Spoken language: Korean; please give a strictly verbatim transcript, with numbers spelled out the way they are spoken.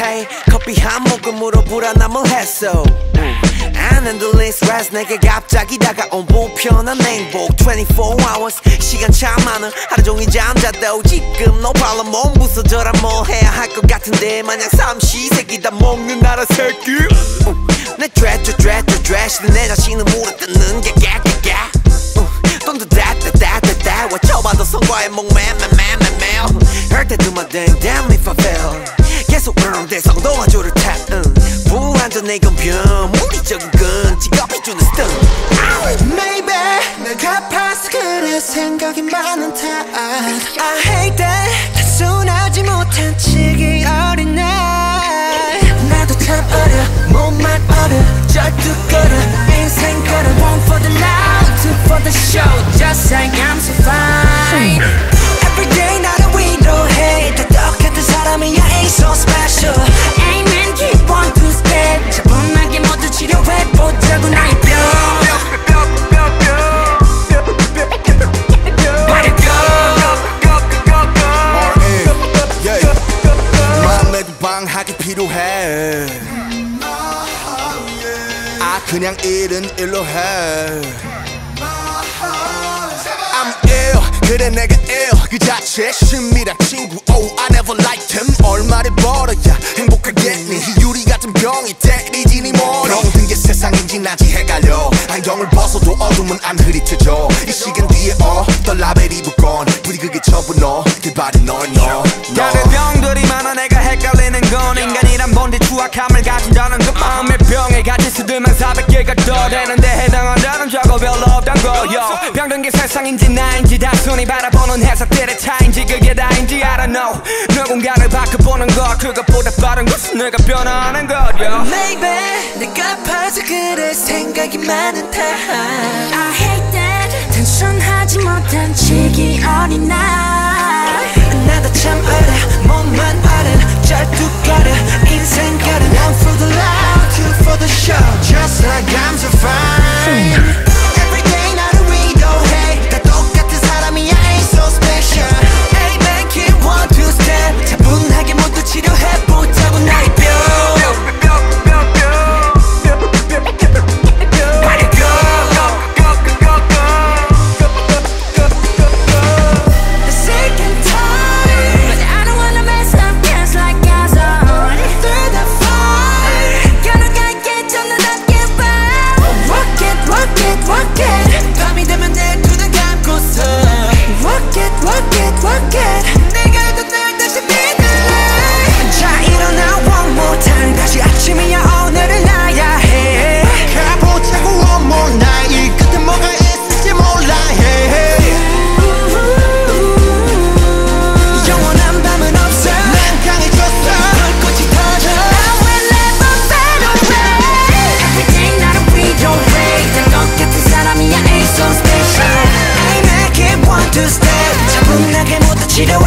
hey 커피 한 모금으로 불안함을 했어 안 흔들린 스트레스 내게 갑자기 다가온 불편한 행복 twenty-four hours 시간 참 많아 하루 종일 잠자도 지금 no problem 몸 부서져라 뭐 해야 할 것 같은데 마냥 삼시세끼 다 먹는 나라 새끼 내 드레드 드레드 드레드 내 자신을 물어뜯는 게 깨깨깨 돈 더 다다다다다 외쳐봐도 성과에 목매매매매매 Hurt that to my damn damn if I fail 계속 응대 성동화 줄을 타 응. 불완전의 건변 물리적인 건 직업이 주는 스턴 Maybe 내가 파서 그래 생각이 많은 탓 I hate that 단순하지 못한 치기 어린 날 나도 참 어려 몸만 어려 절뚝거려 인생 걸어 One for the loud, two for the show Just like I'm so fine Every day 나를 위로해 다 똑같은 사람이야 ain't so special Amen keep on two step 차분하게 모두 치료해보자고 나의 뼈 Let it go 마음에도 방학이 필요해 아 그냥 일은 일로 해 I'm ill 그래 내가 ill 그 자체 심이란 친구 Oh I never liked him 얼마를 벌어야 행복하겠니 유리 같은 병이 때리지 니 머리 병든 게 세상인지 나지 헷갈려 안경을 벗어도 어둠은 안 흐릿해져 이 시간 뒤에 어떤 라벨이 붙건 부디 그게 전부 너 길바리 널 너 다른 병들이 많아 내가 헷갈리는 건 인간이란 본디 추악함을 가진다는 그 마음의 병에 가질 수들만 사백 개가 더 되는데 해당한다는 저거 별로 없단 거요 병든 게 세상인지 나인지 단순히 바라보는 해석들의 차인지 그게 다인지 I don't know 누군가를 바꿔보는 것 그것보다 빠른 것은 내가 변화하는 거요 Maybe 내가 봐서 그래 생각이 많은 탓 I hate that 단순하지 못한 치기 어린 날 나도 참 어려 몸만 어려 절뚝거려 인생 걸어 One for the loud, two for the show Just like I'm so fine Every day 나를 위로해 다 똑같은 사람이야 ain't so special Amen keep one, two step 차분하게 모두 치료해보자고 나의 뼈 You know